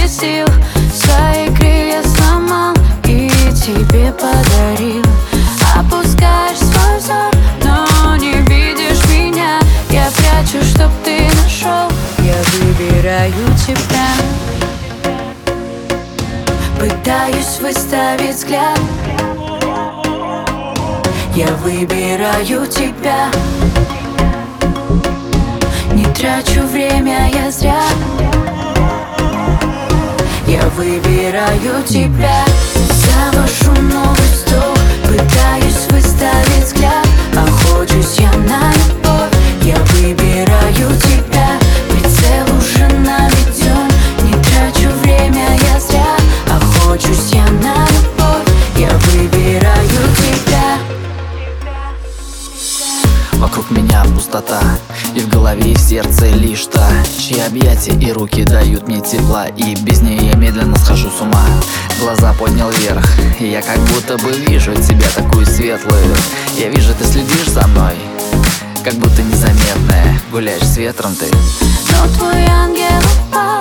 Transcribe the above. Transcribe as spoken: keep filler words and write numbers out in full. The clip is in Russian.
сил. Свои крылья сломал и тебе подарил. Опускаешь свой взор, но не видишь меня. Я прячу, чтоб ты нашел. Я выбираю тебя. Пытаюсь выставить взгляд. Я выбираю тебя. Не трачу время я зря. Я выбираю тебя. Завожу новый стол. Пытаюсь выставить взгляд. Охочусь я на любовь. Я выбираю тебя. Прицел уже наведен. Не трачу время я зря. Охочусь я на любовь. Я выбираю тебя. Вокруг меня пустота, и в голове, и в сердце лишь та, чьи объятия и руки дают мне тепла. И без нее я медленно схожу с ума. Глаза поднял вверх, и я как будто бы вижу тебя такую светлую. Я вижу, ты следишь за мной, как будто незаметная. Гуляешь с ветром ты. Но твой ангел упал.